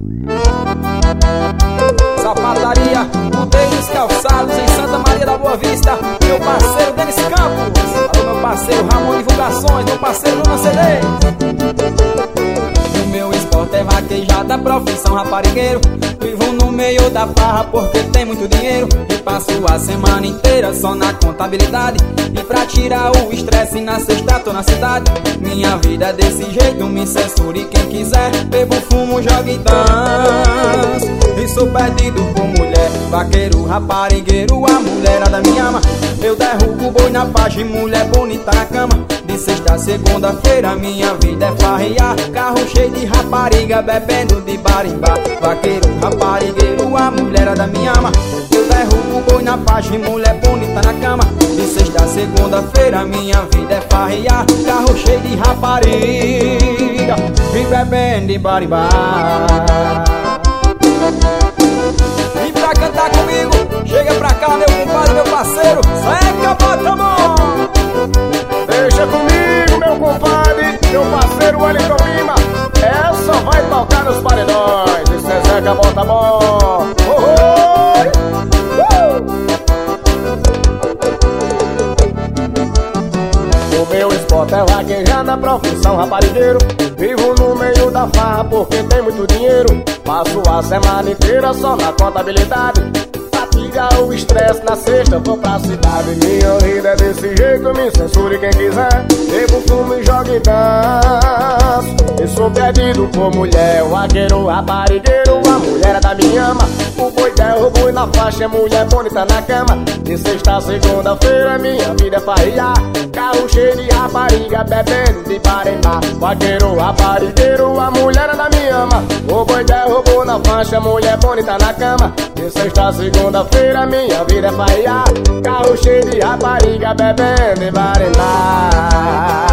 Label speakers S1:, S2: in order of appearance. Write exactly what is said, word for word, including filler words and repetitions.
S1: Sapataria, Mudeiros Calçados, em Santa Maria da Boa Vista. Meu parceiro Denis Campos. Alô, meu parceiro Ramon Divulgações. Meu parceiro Bruno C D. O meu esporte é vaquejada, profissão raparigueiro. Vivo no meio da farra porque tem muito dinheiro. E passo a semana inteira só na contabilidade. E pra tirar o estresse na sexta tô na cidade. Minha vida é desse jeito, me censure quem quiser. Bebo, fumo, jogo e danço. E sou perdido por mulher. Vaqueiro, raparigueiro, a mulherada me ama. Eu derrubo boi na pagem, mulher bonita na cama. De sexta a segunda-feira minha vida é farrear. Carro cheio de rapariga, bebendo de barimbá. Vaqueiro, raparigueiro, a mulherada me ama. Eu derrubo boi na pagem, mulher bonita na cama. De sexta a segunda-feira minha vida é farrear. Carro cheio de rapariga e bebendo de barimbá. E pra cantar comigo, chega pra cá meu compadre, meu parceiro Zeca Botamon.
S2: Deixa comigo meu compadre, meu parceiro Wellington Lima. Essa vai tocar nos paredões. Isso é Zeca Botamon. Oh, oh. Uh! O meu esporte é vaquejada, profissão raparigueiro. Vivo no meio da farra porque tem muito dinheiro. Passo a semana inteira só na contabilidade. Pra tirar o estresse na sexta vou pra cidade. Minha vida é desse jeito, me censure quem quiser. Bebo, fumo e jogo e danço. Eu sou perdido por mulher, vaqueiro, raparigueiro, a mulherada me ama. O boi derrubo e na faixa é mulher bonita na cama. De sexta a segunda-feira minha vida é farrear. Carro cheio de rapariga, bebendo de barimbá. Vaqueiro, raparigueiro, a mulherada me ama. O boi derrubou na faixa, mulher bonita na cama. De sexta a segunda-feira minha vida é farrear. Carro cheio de rapariga, bebendo de barimbá.